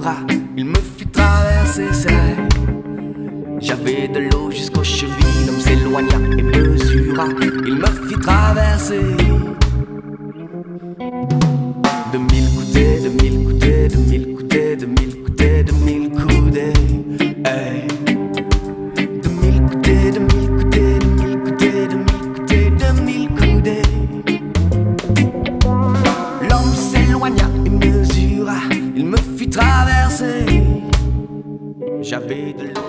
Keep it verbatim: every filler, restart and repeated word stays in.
mesura, il me fit traverser ses rêves. J'avais de l'eau jusqu'aux chevilles, l'homme s'éloigna et mesura, il me fit traverser. De mille coudées, de mille coudées, de mille coudées, de mille coudées, de mille coudées, hey. De mille coudées, de mille coudées, de mille coudées, de mille coudées, de mille coudées. L'homme s'éloigna et mesura, il me fit traverser. J'avais de l'eau.